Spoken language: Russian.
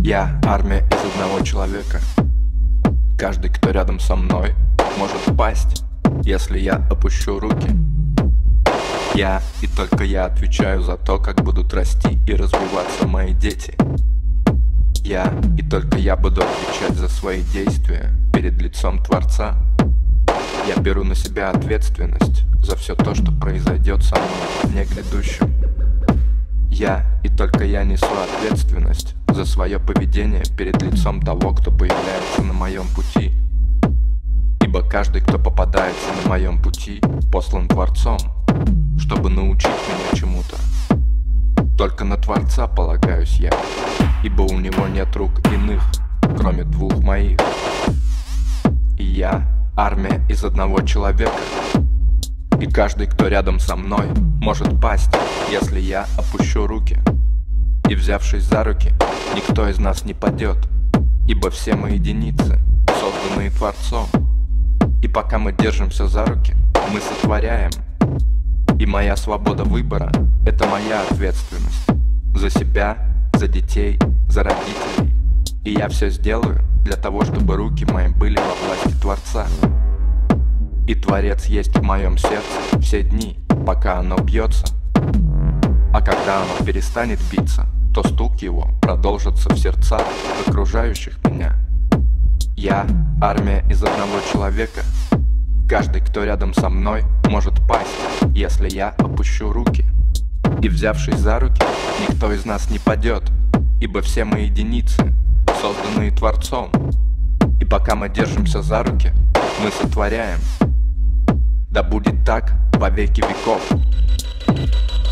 Я армия из одного человека. Каждый, кто рядом со мной, может пасть, если я опущу руки. Я и только я отвечаю за то, как будут расти и развиваться мои дети. Я и только я буду отвечать за свои действия перед лицом Творца. Я беру на себя ответственность за все то, что произойдет со мной в дне грядущем. Я и только я несу ответственность за свое поведение перед лицом того, кто появляется на моем пути. Ибо каждый, кто попадается на моем пути, послан Творцом, чтобы научить меня чему-то. Только на Творца полагаюсь я, ибо у него нет рук иных, кроме двух моих. И я армия из одного человека. И каждый, кто рядом со мной, может пасть, если я опущу руки. И взявшись за руки, никто из нас не падет, ибо все мы единицы, созданные Творцом. И пока мы держимся за руки, мы сотворяем. И моя свобода выбора — это моя ответственность за себя, за детей, за родителей. И я все сделаю для того, чтобы руки мои были во власти Творца. И Творец есть в моем сердце все дни, пока оно бьется. А когда оно перестанет биться, то стук его продолжится в сердцах окружающих меня. Я армия из одного человека. Каждый, кто рядом со мной, может пасть, если я опущу руки. И взявшись за руки, никто из нас не падет, ибо все мы единицы, созданные Творцом. И пока мы держимся за руки, мы сотворяем. Да будет так во веки веков.